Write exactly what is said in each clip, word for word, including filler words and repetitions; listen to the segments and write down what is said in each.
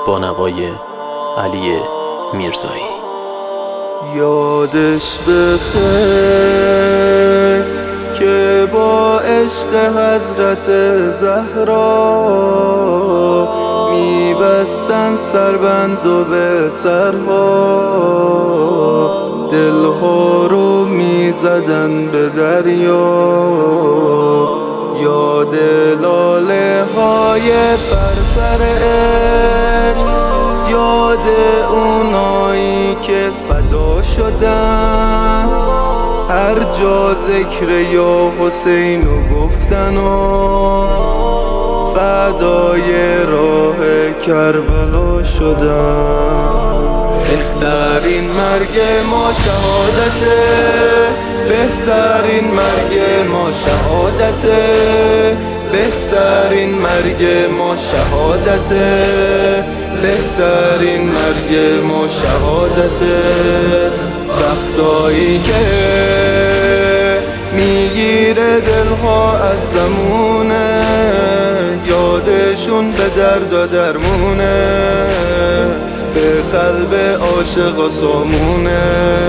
با نوای علی میرزایی. یادش بخیر که با عشق حضرت زهرا میبستن سربند و به سرها، دلها رو میزدن به دریا. یاد لاله های پرپر عشق، یاد اونایی که فدا شدن، هر جا ذکر یا حسینو گفتن و فدای راه کربلا شدن. بهترین مرگ ما شهادته، بهترین مرگ ما شهادته، بهترین مرگ ما شهادته، بهترین مرگ ما شهادته. وقتایی که میگیره دلها از زمونه، یادشون به درد و درمونه، به قلب عاشق سامونه.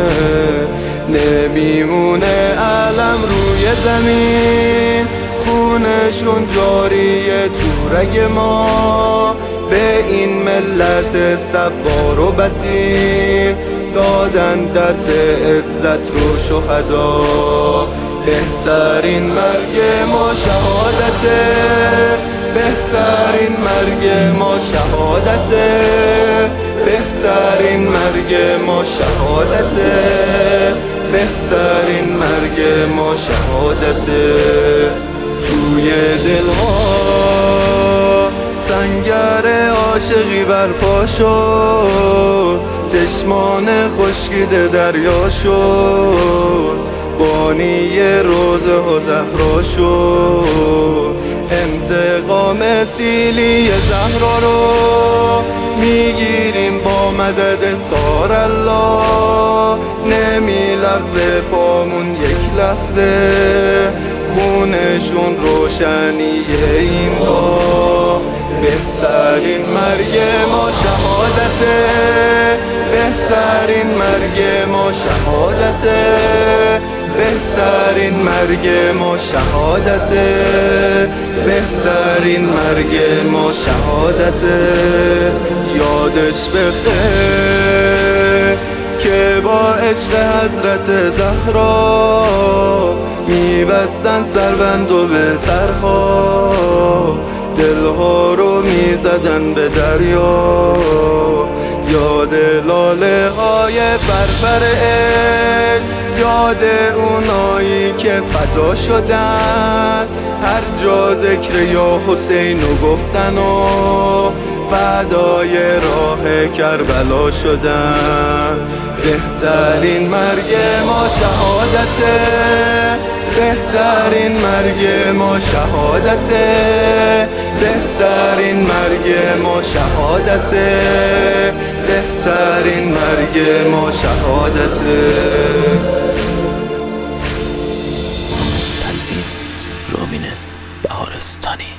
نمیمونه علم روی زمین، خونشون جاریه تو رگ ما. به این ملت صبار و بسیر دادن درس عزت رو شهدا. بهترین مرگ ما شهادته، بهترین مرگ ما شهادته، بهترین مرگ ما شهادته، بهترین مرگ ما شهادته. توی دلها سنگر عاشقی برپا شد، چشمان خشکیده دریا شد، بانی روزه ها زهرا شد. انتقام سیلی زهرا رو میگیریم با مدد سار الله. نمی لغزه پامون یک لحظه، خونشون روشنیه این را. بهترین مرگ ما شهادته، بهترین مرگ ما شهادته، بهترین مرگ ما شهادته، بهترین مرگ ما شهادته. یادش بخیر که با عشق حضرت زهرا میبستن سربند و به سرها، دلها رو میزدن به دریا. یاد لاله های پرپر عشق، یاد اونایی که فدا شدن، هر جا ذکر یا حسینو گفتن و فدای راه کربلا شدن. بهترین مرگ ما شهادته، بهترین مرگ ما شهادته، بهترین مرگ ما شهادته، بهترین مرگ ما شهادته. تنظیم رامین بهارستانی.